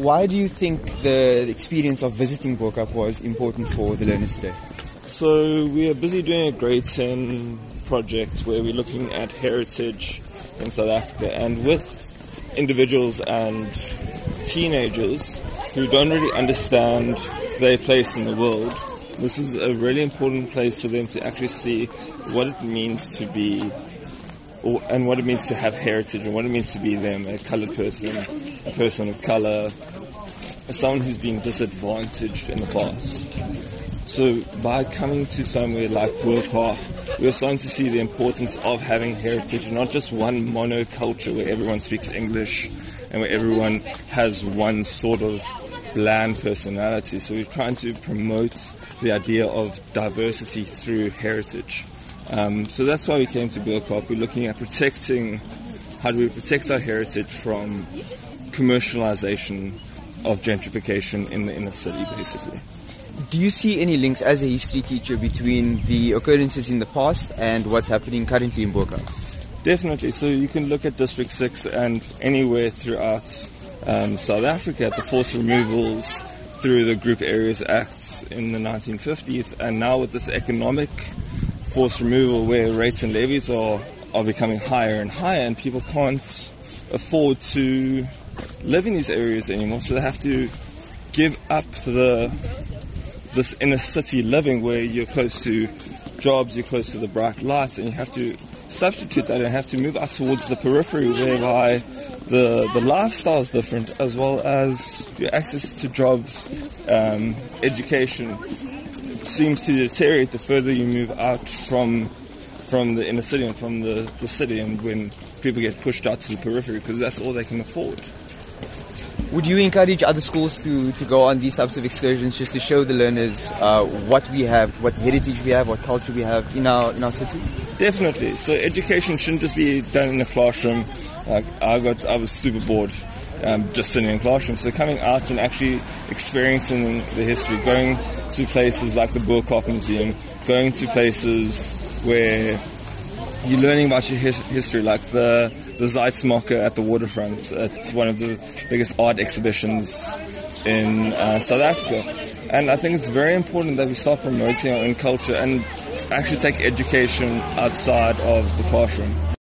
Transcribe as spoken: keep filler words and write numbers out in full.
why do you think the experience of visiting Bo-Kaap was important for the learners today? So we are busy doing a grade ten project where we're looking at heritage in South Africa, and with individuals and teenagers who don't really understand their place in the world, this is a really important place for them to actually see what it means to be, or, and what it means to have heritage, and what it means to be them, a coloured person, a person of colour, someone who's been disadvantaged in the past. So by coming to somewhere like Bo-Kaap, we're starting to see the importance of having heritage, not just one monoculture where everyone speaks English and where everyone has one sort of bland personality. So we're trying to promote the idea of diversity through heritage. Um, so that's why we came to Bo-Kaap. We're looking at protecting, how do we protect our heritage from commercialization of gentrification in the inner city, basically. Do you see any links as a history teacher between the occurrences in the past and what's happening currently in Bo-Kaap? Definitely. So you can look at District six and anywhere throughout um, South Africa at the forced removals through the Group Areas Acts in the nineteen fifties, and now with this economic forced removal where rates and levies are, are becoming higher and higher, and people can't afford to live in these areas anymore, so they have to give up the this inner city living where you're close to jobs, you're close to the bright lights, and you have to substitute that and have to move out towards the periphery whereby the the lifestyle is different, as well as your access to jobs, um, education seems to deteriorate the further you move out from from the inner city and from the, the city, and when people get pushed out to the periphery because that's all they can afford. Would you encourage other schools to, to go on these types of excursions just to show the learners uh, what we have, what heritage we have, what culture we have in our in our city? Definitely. So education shouldn't just be done in the classroom. Like I got, I was super bored um, just sitting in classroom. So coming out and actually experiencing the history, going to places like the Bo-Kaap Museum, going to places where you're learning about your his- history, like the the Zeitz-Marke at the waterfront. It's one of the biggest art exhibitions in uh, South Africa. And I think it's very important that we start promoting our own culture and actually take education outside of the classroom.